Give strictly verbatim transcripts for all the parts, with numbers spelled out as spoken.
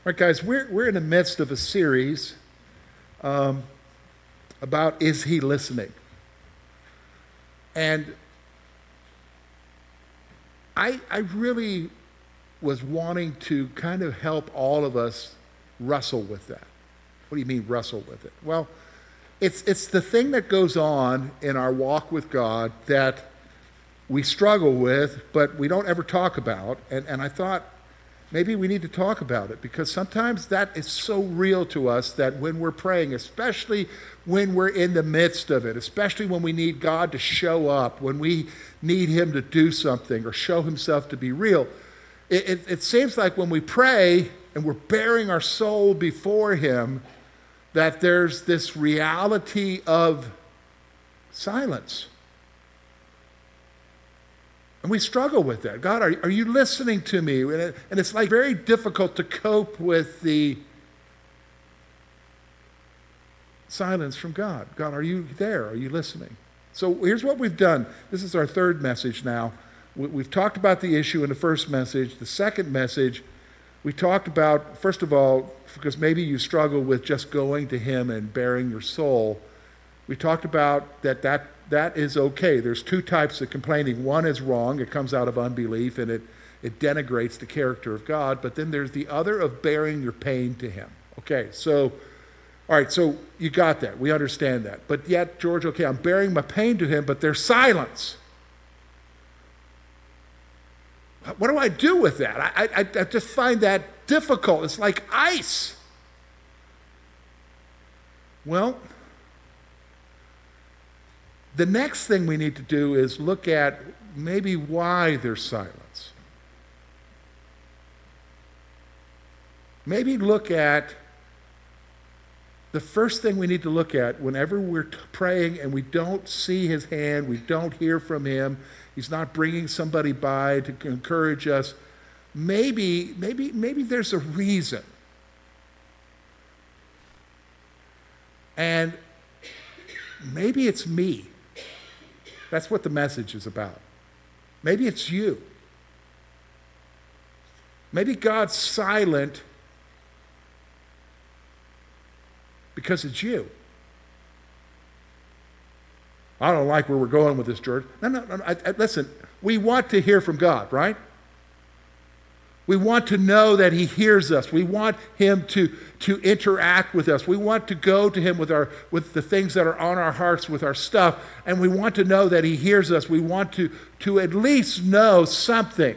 All right, guys, we're, we're in the midst of a series um, about Is He Listening? And I, I really was wanting to kind of help all of us wrestle with that. What do you mean wrestle with it? Well, it's, it's the thing that goes on in our walk with God that we struggle with, but we don't ever talk about. And, and I thought, maybe we need to talk about it because sometimes that is so real to us that when we're praying, especially when we're in the midst of it, especially when we need God to show up, when we need Him to do something or show Himself to be real, it, it, it seems like when we pray and we're bearing our soul before Him, that there's this reality of silence. And we struggle with that. God, are, are you listening to me? And, it, and it's like very difficult to cope with the silence from God. God, are you there? Are you listening? So here's what we've done. This is our third message now. We, we've talked about the issue in the first message. The second message, we talked about, first of all, because maybe you struggle with just going to Him and bearing your soul, we talked about that that That is okay. There's two types of complaining. One is wrong. It comes out of unbelief, and it, it denigrates the character of God. But then there's the other of bearing your pain to Him. Okay, so, all right, so you got that. We understand that. But yet, George, okay, I'm bearing my pain to Him, but there's silence. What do I do with that? I, I, I just find that difficult. It's like ice. Well, the next thing we need to do is look at maybe why there's silence. Maybe look at the first thing we need to look at whenever we're t- praying and we don't see His hand, we don't hear from Him, He's not bringing somebody by to encourage us. Maybe, maybe, maybe there's a reason. And maybe it's me. That's what the message is about. Maybe it's you. Maybe God's silent because it's you. I don't like where we're going with this, George. No, no, no. I, I, listen, we want to hear from God, right? We want to know that He hears us. We want Him to, to interact with us. We want to go to Him with our with the things that are on our hearts, with our stuff, and we want to know that He hears us. We want to, to at least know something.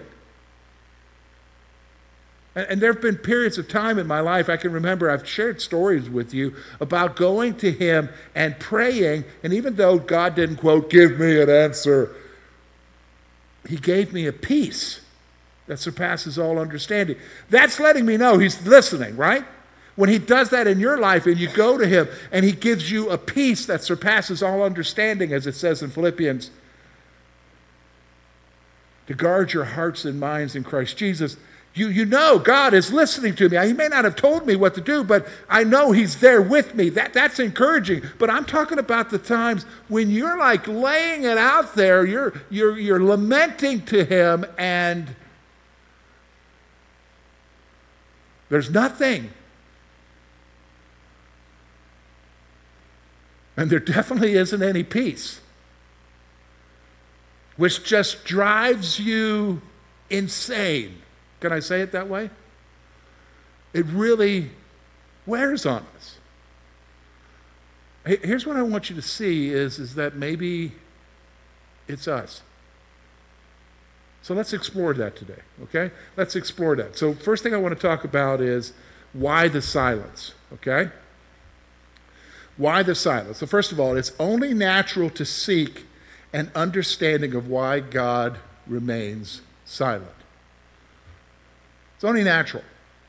And, and there have been periods of time in my life, I can remember, I've shared stories with you about going to Him and praying, and even though God didn't, quote, give me an answer, He gave me a peace that surpasses all understanding. That's letting me know He's listening, right? When He does that in your life and you go to Him and He gives you a peace that surpasses all understanding, as it says in Philippians, to guard your hearts and minds in Christ Jesus, you, you know God is listening to me. He may not have told me what to do, but I know He's there with me. That, that's encouraging. But I'm talking about the times when you're like laying it out there, you're, you're, you're lamenting to Him, and there's nothing. And there definitely isn't any peace, which just drives you insane. Can I say it that way? It really wears on us. Here's what I want you to see is, is that maybe it's us. So let's explore that today, okay? Let's explore that. So first thing I want to talk about is why the silence, okay? Why the silence? So first of all, it's only natural to seek an understanding of why God remains silent. It's only natural.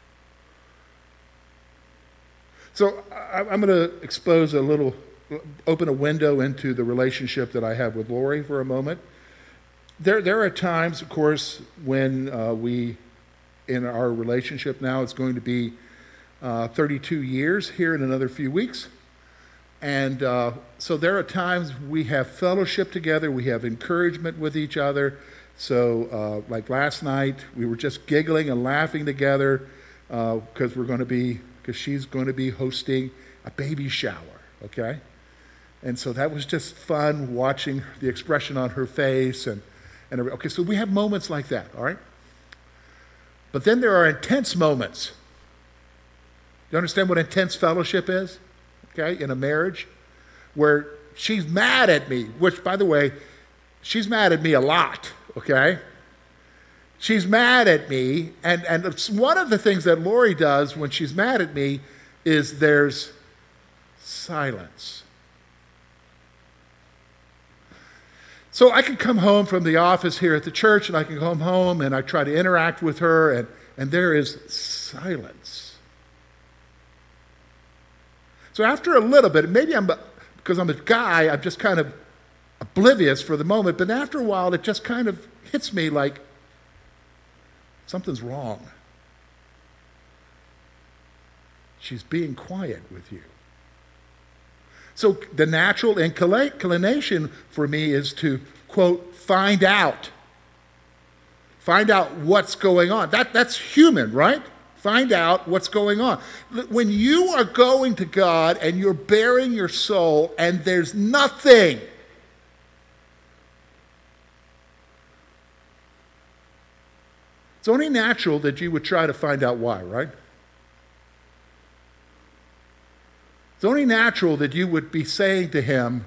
So I'm going to expose a little, open a window into the relationship that I have with Lori for a moment. There, there are times, of course, when uh, we, in our relationship now, it's going to be uh, thirty-two years here in another few weeks. And uh, so there are times we have fellowship together, we have encouragement with each other. So uh, like last night, we were just giggling and laughing together. because we're going to be, because she's going to be hosting a baby shower, okay? And so that was just fun watching the expression on her face. And, and okay, so we have moments like that, all right? But then there are intense moments. You understand what intense fellowship is? Okay, in a marriage where she's mad at me, which, by the way, she's mad at me a lot, okay? She's mad at me, and, and it's one of the things that Lori does when she's mad at me is there's silence. So I can come home from the office here at the church, and I can come home and I try to interact with her, and, and there is silence. So after a little bit, maybe I'm, because I'm a guy, I'm just kind of oblivious for the moment, but after a while, it just kind of hits me like something's wrong. She's being quiet with you. So the natural inclination for me is to, quote, find out. Find out what's going on. That, that's human, right? Find out what's going on. When you are going to God and you're bearing your soul and there's nothing, it's only natural that you would try to find out why, right? It's only natural that you would be saying to him,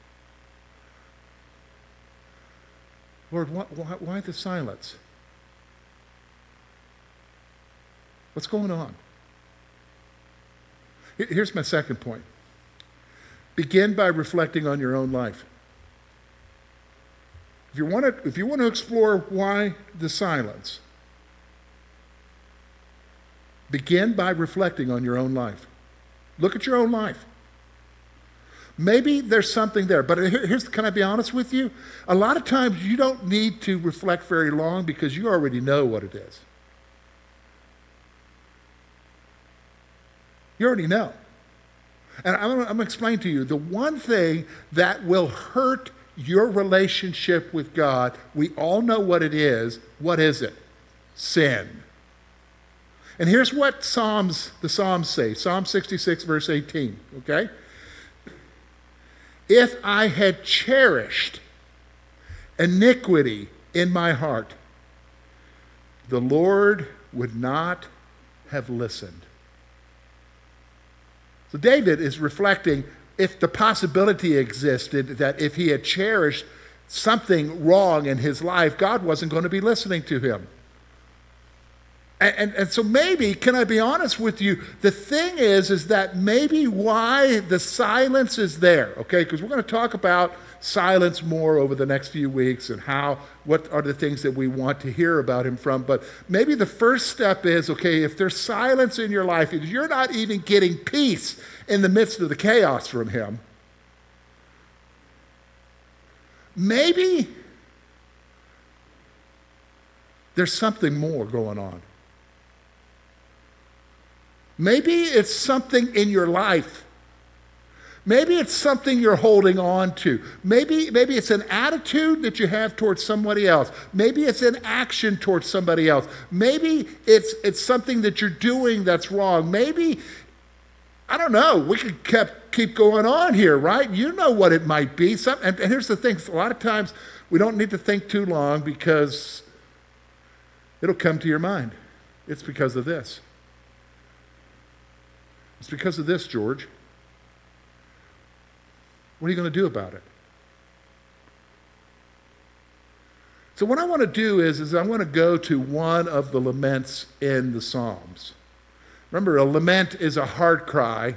Lord, why, why, why the silence? What's going on? Here's my second point. Begin by reflecting on your own life. If you want to, if you want to explore why the silence, begin by reflecting on your own life. Look at your own life. Maybe there's something there, but here's, can I be honest with you? A lot of times you don't need to reflect very long because you already know what it is. You already know. And I'm going to explain to you, the one thing that will hurt your relationship with God, we all know what it is. What is it? Sin. And here's what Psalms, the Psalms say. Psalm sixty-six, verse eighteen, okay? If I had cherished iniquity in my heart, the Lord would not have listened. So David is reflecting if the possibility existed that if he had cherished something wrong in his life, God wasn't going to be listening to him. And, and, and so maybe, can I be honest with you, the thing is, is that maybe why the silence is there, okay? Because we're going to talk about silence more over the next few weeks and how, what are the things that we want to hear about him from. But maybe the first step is, okay, if there's silence in your life, if you're not even getting peace in the midst of the chaos from him, maybe there's something more going on. Maybe it's something in your life. Maybe it's something you're holding on to. Maybe, maybe it's an attitude that you have towards somebody else. Maybe it's an action towards somebody else. Maybe it's, it's something that you're doing that's wrong. Maybe, I don't know, we could keep, keep going on here, right? You know what it might be. Some, and, and here's the thing, a lot of times we don't need to think too long because it'll come to your mind. It's because of this. It's because of this, George. What are you going to do about it? So what I want to do is, is I want to go to one of the laments in the Psalms. Remember, a lament is a heart cry.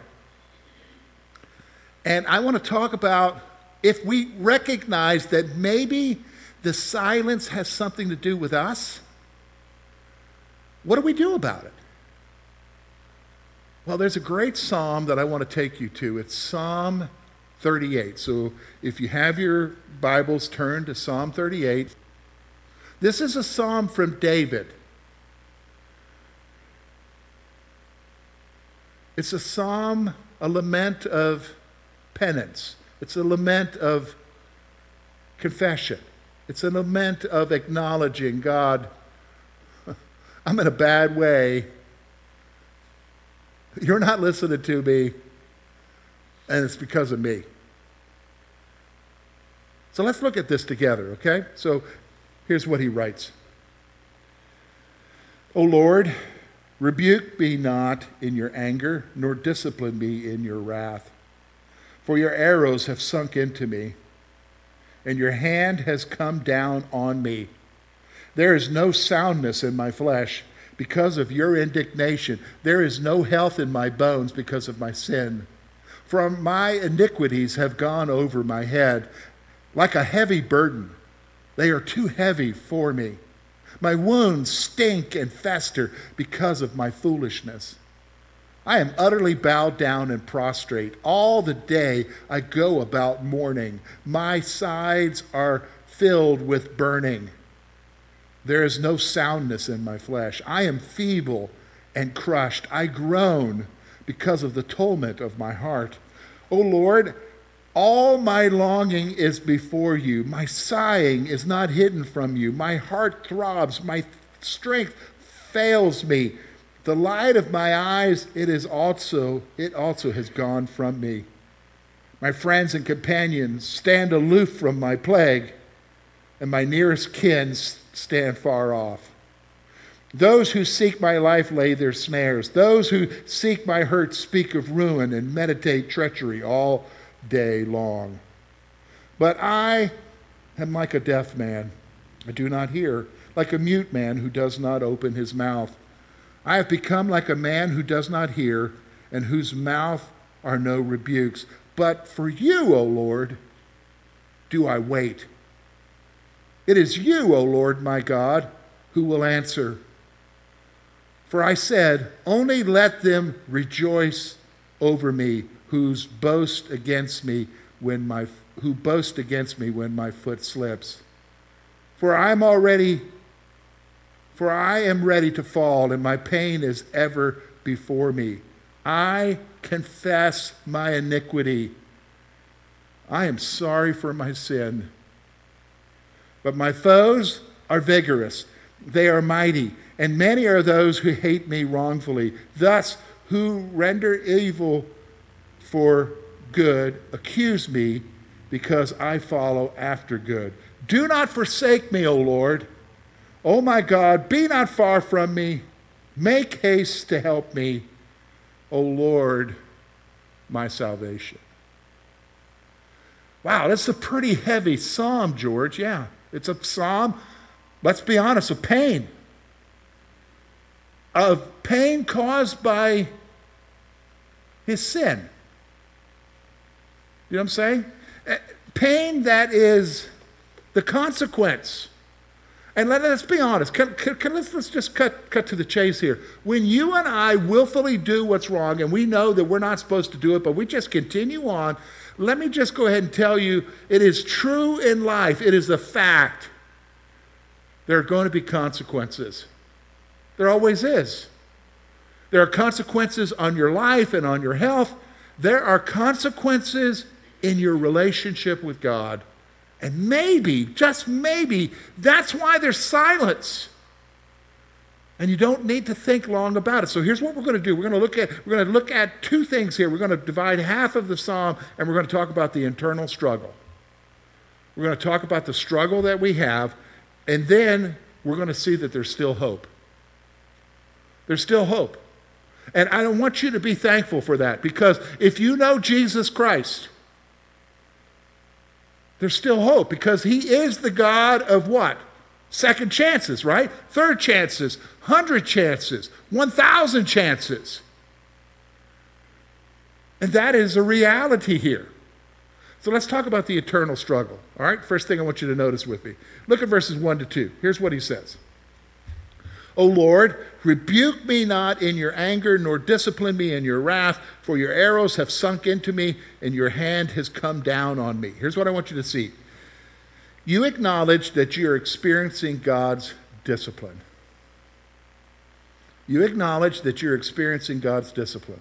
And I want to talk about if we recognize that maybe the silence has something to do with us, what do we do about it? Well, there's a great psalm that I want to take you to. It's Psalm thirty-eight. So if you have your Bibles, turn to Psalm thirty-eight. This is a psalm from David. It's a psalm, a lament of penance. It's a lament of confession. It's a lament of acknowledging, God, I'm in a bad way, You're not listening to me, and it's because of me. So let's look at this together, okay? So here's what he writes. O Lord, rebuke me not in your anger, nor discipline me in your wrath. For your arrows have sunk into me, and your hand has come down on me. There is no soundness in my flesh because of your indignation. There is no health in my bones because of my sin. For my iniquities have gone over my head like a heavy burden. They are too heavy for me. My wounds stink and fester because of my foolishness. I am utterly bowed down and prostrate. All the day I go about mourning. My sides are filled with burning. There is no soundness in my flesh. I am feeble and crushed. I groan because of the torment of my heart. O Lord, all my longing is before you. My sighing is not hidden from you. My heart throbs. My strength fails me. The light of my eyes, it is also, it also has gone from me. My friends and companions stand aloof from my plague, and my nearest kin stand far off. Those who seek my life lay their snares. Those who seek my hurt speak of ruin and meditate treachery all day long. But I am like a deaf man. I do not hear, like a mute man who does not open his mouth. I have become like a man who does not hear, and whose mouth are no rebukes. But for you, O Lord, do I wait. It is you, O Lord my God, who will answer. For I said, only let them rejoice over me, whose boast against me when my who boast against me when my foot slips. For I am already for I am ready to fall, and my pain is ever before me. I confess my iniquity. I am sorry for my sin. But my foes are vigorous. They are mighty, and many are those who hate me wrongfully. Thus, who render evil for good accuse me because I follow after good. Do not forsake me, O Lord. O my God, be not far from me. Make haste to help me, O Lord, my salvation. Wow, that's a pretty heavy psalm, George. Yeah, it's a psalm, let's be honest, of pain. Of pain caused by his sin. You know what I'm saying? Pain that is the consequence. And let, let's be honest. Can, can, can, let's, let's just cut, cut to the chase here. When you and I willfully do what's wrong, and we know that we're not supposed to do it, but we just continue on, let me just go ahead and tell you, it is true in life. It is a fact. There are going to be consequences. There always is. There are consequences on your life and on your health. There are consequences in your relationship with God. And maybe, just maybe, that's why there's silence. And you don't need to think long about it. So here's what we're going to do. We're going to look at we're going to look at two things here. We're going to divide half of the psalm, and we're going to talk about the internal struggle. We're going to talk about the struggle that we have, and then we're going to see that there's still hope. There's still hope. And I don't want you to be thankful for that, because if you know Jesus Christ, there's still hope, because he is the God of what? Second chances, right? Third chances, hundred chances, one thousand chances. And that is a reality here. So let's talk about the eternal struggle. All right, first thing I want you to notice with me. Look at verses one to two. Here's what he says. O Lord, rebuke me not in your anger, nor discipline me in your wrath, for your arrows have sunk into me, and your hand has come down on me. Here's what I want you to see. You acknowledge that you're experiencing God's discipline. You acknowledge that you're experiencing God's discipline.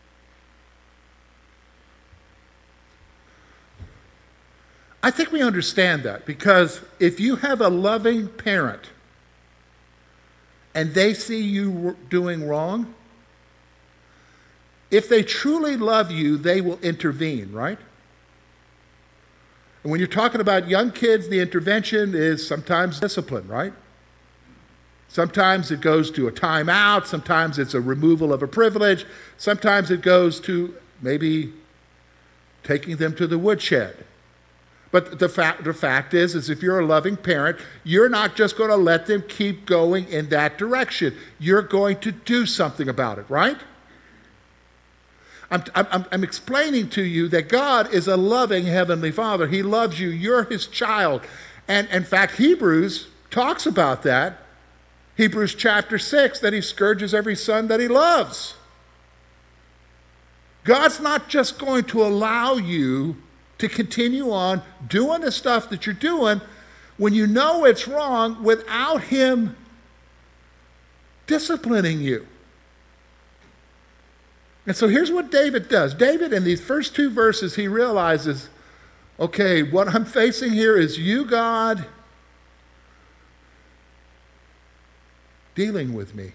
I think we understand that, because if you have a loving parent and they see you doing wrong, if they truly love you, they will intervene, right? And when you're talking about young kids, the intervention is sometimes discipline, right? Sometimes it goes to a timeout. Sometimes it's a removal of a privilege. Sometimes it goes to maybe taking them to the woodshed. But the fact, the fact is, is if you're a loving parent, you're not just going to let them keep going in that direction. You're going to do something about it, right? I'm, I'm, I'm explaining to you that God is a loving Heavenly Father. He loves you. You're His child. And in fact, Hebrews talks about that. Hebrews chapter six, that He scourges every son that He loves. God's not just going to allow you to continue on doing the stuff that you're doing when you know it's wrong without Him disciplining you. And so here's what David does. David, in these first two verses, he realizes, okay, what I'm facing here is you, God, dealing with me.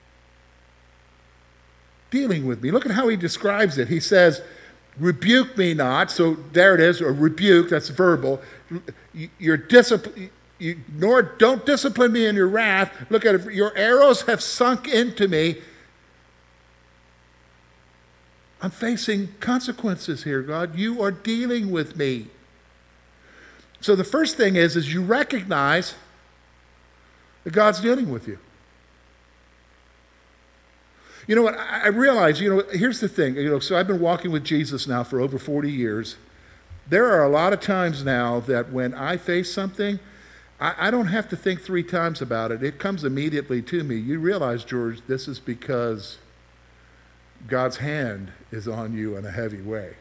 Dealing with me. Look at how he describes it. He says, rebuke me not. So there it is, or rebuke, that's verbal. Your discipline, you, nor don't discipline me in your wrath. Look at it. Your arrows have sunk into me. I'm facing consequences here, God. You are dealing with me. So the first thing is, is you recognize that God's dealing with you. You know what, I realize, you know, here's the thing, you know, so I've been walking with Jesus now for over forty years. There are a lot of times now that when I face something, I, I don't have to think three times about it. It comes immediately to me. You realize, George, this is because God's hand is on you in a heavy way.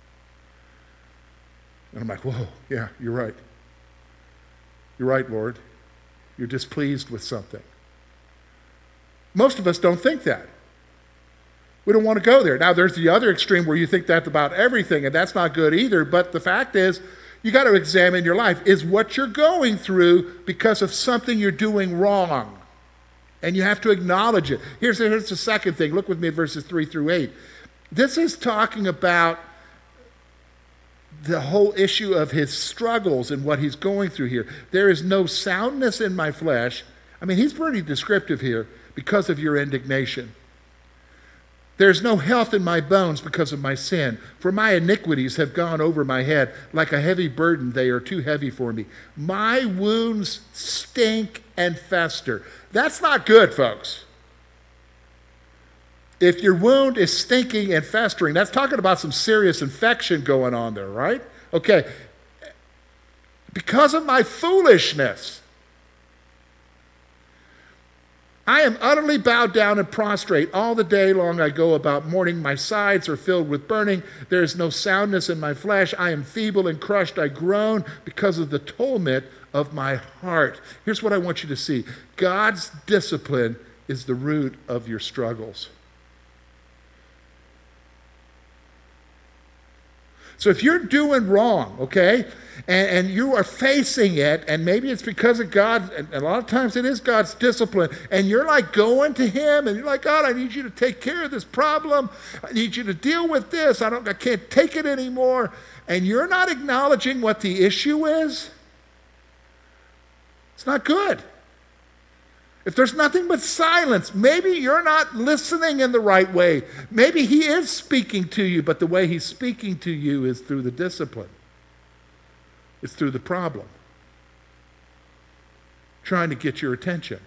And I'm like, whoa, yeah, you're right. You're right, Lord. You're displeased with something. Most of us don't think that. We don't want to go there. Now, there's the other extreme where you think that's about everything, and that's not good either. But the fact is, you got to examine your life. Is what you're going through because of something you're doing wrong? And you have to acknowledge it. Here's, here's the second thing. Look with me at verses three through eight. This is talking about the whole issue of his struggles and what he's going through here. There is no soundness in my flesh. I mean, he's pretty descriptive here because of your indignation. There's no health in my bones because of my sin, for my iniquities have gone over my head. Like a heavy burden, they are too heavy for me. My wounds stink and fester. That's not good, folks. If your wound is stinking and festering, that's talking about some serious infection going on there, right? Okay. Because of my foolishness, I am utterly bowed down and prostrate. All the day long I go about mourning. My sides are filled with burning. There is no soundness in my flesh. I am feeble and crushed. I groan because of the torment of my heart. Here's what I want you to see. God's discipline is the root of your struggles. So if you're doing wrong, okay, and, and you are facing it, and maybe it's because of God, and a lot of times it is God's discipline, and you're like going to Him, and you're like, God, I need you to take care of this problem. I need you to deal with this. I don't, I can't take it anymore. And you're not acknowledging what the issue is. It's not good. If there's nothing but silence, maybe you're not listening in the right way. Maybe He is speaking to you, but the way He's speaking to you is through the discipline. It's through the problem. Trying to get your attention.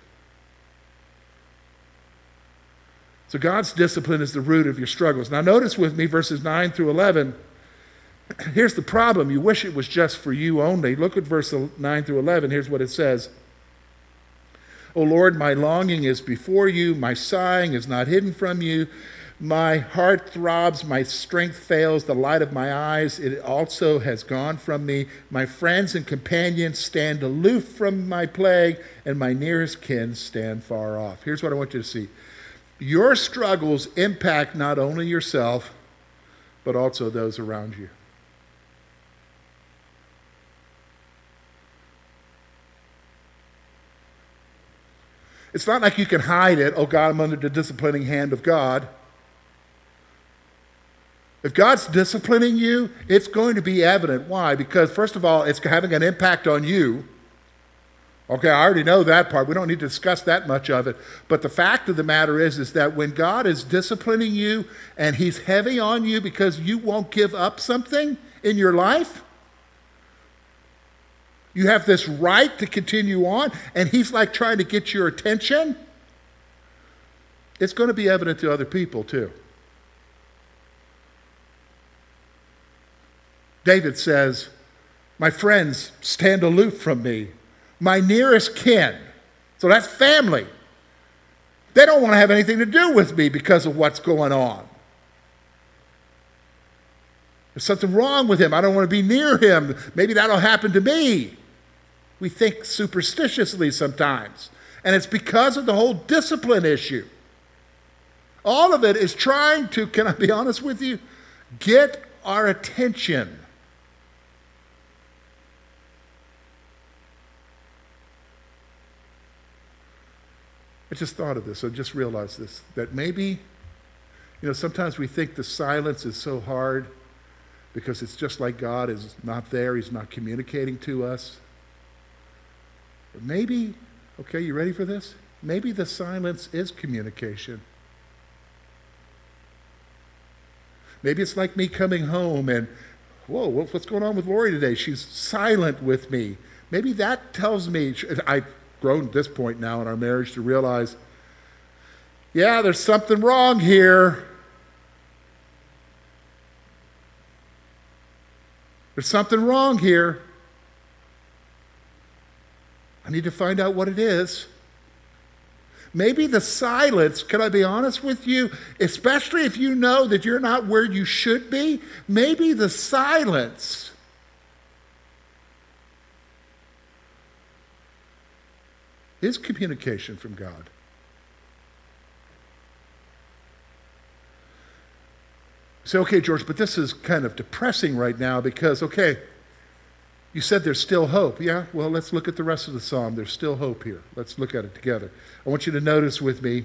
So God's discipline is the root of your struggles. Now notice with me verses nine through eleven. Here's the problem. You wish it was just for you only. Look at verse nine through eleven. Here's what it says. O Lord, my longing is before you. My sighing is not hidden from you. My heart throbs. My strength fails. The light of my eyes, it also has gone from me. My friends and companions stand aloof from my plague, and my nearest kin stand far off. Here's what I want you to see. Your struggles impact not only yourself, but also those around you. It's not like you can hide it. Oh, God, I'm under the disciplining hand of God. If God's disciplining you, it's going to be evident. Why? Because, first of all, it's having an impact on you. Okay, I already know that part. We don't need to discuss that much of it. But the fact of the matter is, is that when God is disciplining you and he's heavy on you because you won't give up something in your life, you have this right to continue on, and he's like trying to get your attention, it's going to be evident to other people too. David says, my friends stand aloof from me. My nearest kin. So that's family. They don't want to have anything to do with me because of what's going on. There's something wrong with him. I don't want to be near him. Maybe that'll happen to me. We think superstitiously sometimes. And it's because of the whole discipline issue. All of it is trying to, can I be honest with you, get our attention. I just thought of this. I just realized this, that maybe, you know, sometimes we think the silence is so hard because it's just like God is not there. He's not communicating to us. But maybe, okay, you ready for this? Maybe the silence is communication. Maybe it's like me coming home and, whoa, what's going on with Lori today? She's silent with me. Maybe that tells me, I've grown at this point now in our marriage to realize, yeah, there's something wrong here. There's something wrong here. I need to find out what it is. Maybe the silence, can I be honest with you, especially if you know that you're not where you should be, maybe the silence is communication from God. Say, okay, George, but this is kind of depressing right now because, okay, you said there's still hope. Yeah, well, let's look at the rest of the psalm. There's still hope here. Let's look at it together. I want you to notice with me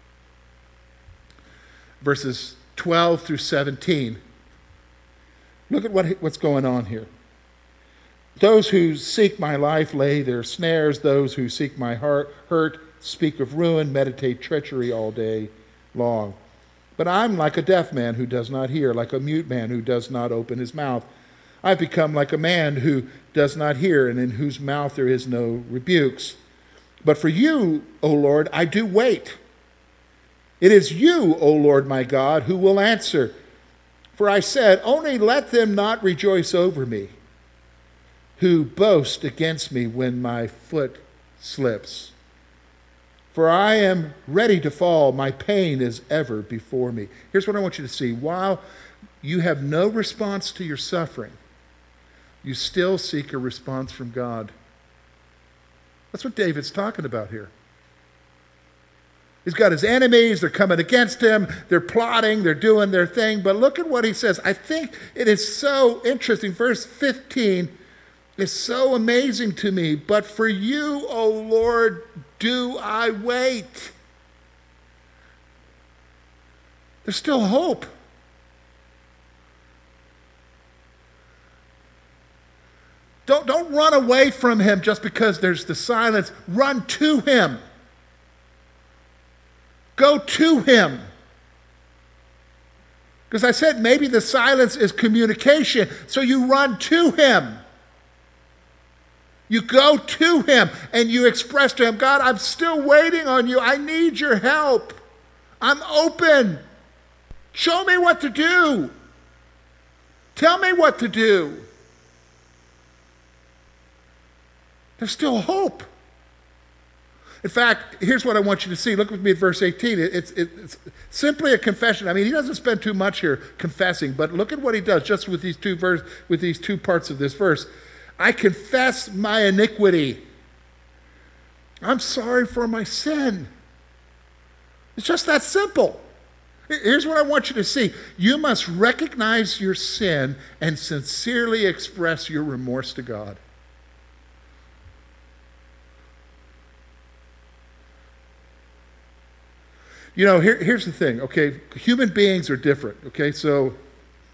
verses twelve through seventeen. Look at what, what's going on here. Those who seek my life lay their snares. Those who seek my heart, hurt speak of ruin, meditate treachery all day long. But I'm like a deaf man who does not hear, like a mute man who does not open his mouth. I've become like a man who does not hear and in whose mouth there is no rebukes. But for you, O Lord, I do wait. It is you, O Lord my God, who will answer. For I said, only let them not rejoice over me, who boast against me when my foot slips. For I am ready to fall. My pain is ever before me. Here's what I want you to see. While you have no response to your suffering, you still seek a response from God. That's what David's talking about here. He's got his enemies. They're coming against him. They're plotting. They're doing their thing. But look at what he says. I think it is so interesting. Verse fifteen is so amazing to me. But for you, O Lord, do I wait. There's still hope. Don't, don't run away from him just because there's the silence. Run to him. Go to him. Because I said maybe the silence is communication, so you run to him. You go to him and you express to him, God, I'm still waiting on you. I need your help. I'm open. Show me what to do. Tell me what to do. There's still hope. In fact, here's what I want you to see. Look with me at verse eighteen. It's, it's simply a confession. I mean, he doesn't spend too much here confessing, but look at what he does just with these two verse, with these two parts of this verse. I confess my iniquity. I'm sorry for my sin. It's just that simple. Here's what I want you to see. You must recognize your sin and sincerely express your remorse to God. You know, here, here's the thing, okay? Human beings are different, okay? So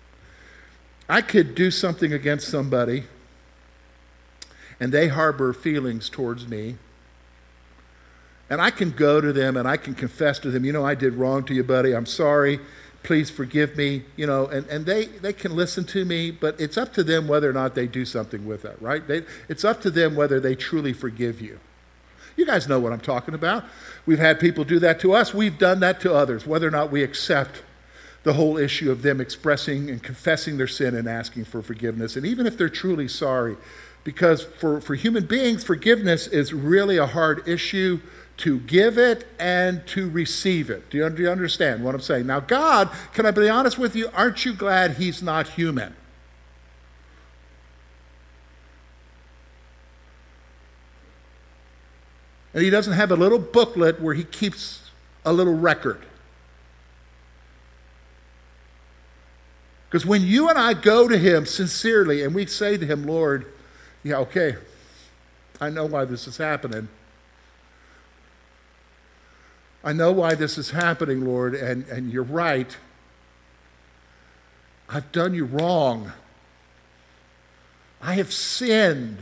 I could do something against somebody and they harbor feelings towards me. And I can go to them and I can confess to them, you know, I did wrong to you, buddy. I'm sorry. Please forgive me. You know, and, and they, they can listen to me, but it's up to them whether or not they do something with it, right? They, it's up to them whether they truly forgive you. You guys know what I'm talking about. We've had people do that to us. We've done that to others, whether or not we accept the whole issue of them expressing and confessing their sin and asking for forgiveness. And even if they're truly sorry, because for, for human beings, forgiveness is really a hard issue to give it and to receive it. Do you, do you understand what I'm saying? Now, God, can I be honest with you? Aren't you glad he's not human? And he doesn't have a little booklet where he keeps a little record. Because when you and I go to him sincerely and we say to him, Lord, yeah, okay, I know why this is happening. I know why this is happening, Lord, and, and you're right. I've done you wrong. I have sinned.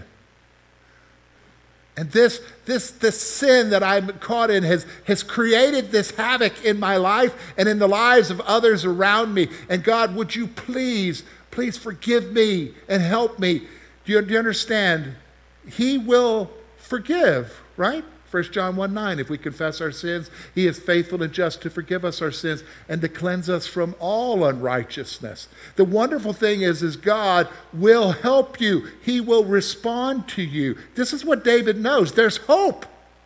And this, this, this sin that I'm caught in has, has created this havoc in my life and in the lives of others around me. And God, would you please, please forgive me and help me? Do you, do you understand? He will forgive, right? First John one nine, if we confess our sins, he is faithful and just to forgive us our sins and to cleanse us from all unrighteousness. The wonderful thing is, is God will help you. He will respond to you. This is what David knows. There's hope.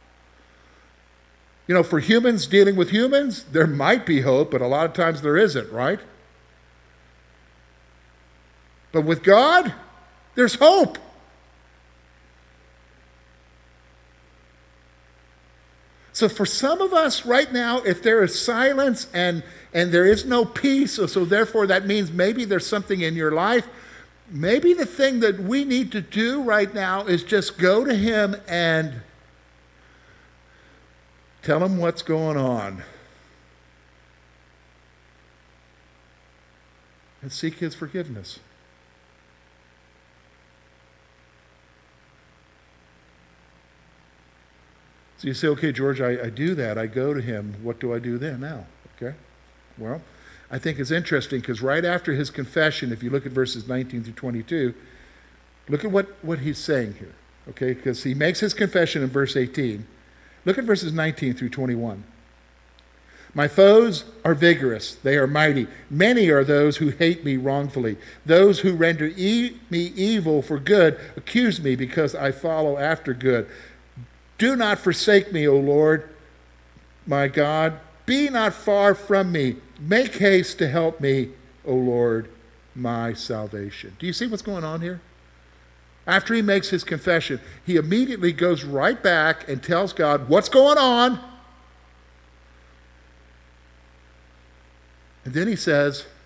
You know, for humans dealing with humans, there might be hope, but a lot of times there isn't, right? But with God, there's hope. So for some of us right now, if there is silence and, and there is no peace, so, so therefore that means maybe there's something in your life, maybe the thing that we need to do right now is just go to him and tell him what's going on. And seek his forgiveness. So you say, okay, George, I, I do that. I go to him. What do I do then now? Okay. Well, I think it's interesting because right after his confession, if you look at verses nineteen through twenty-two, look at what, what he's saying here. Okay, because he makes his confession in verse eighteen. Look at verses nineteen through twenty-one. My foes are vigorous. They are mighty. Many are those who hate me wrongfully. Those who render e- me evil for good accuse me because I follow after good. Do not forsake me, O Lord, my God. Be not far from me. Make haste to help me, O Lord, my salvation. Do you see what's going on here? After he makes his confession, he immediately goes right back and tells God what's going on. And then he says,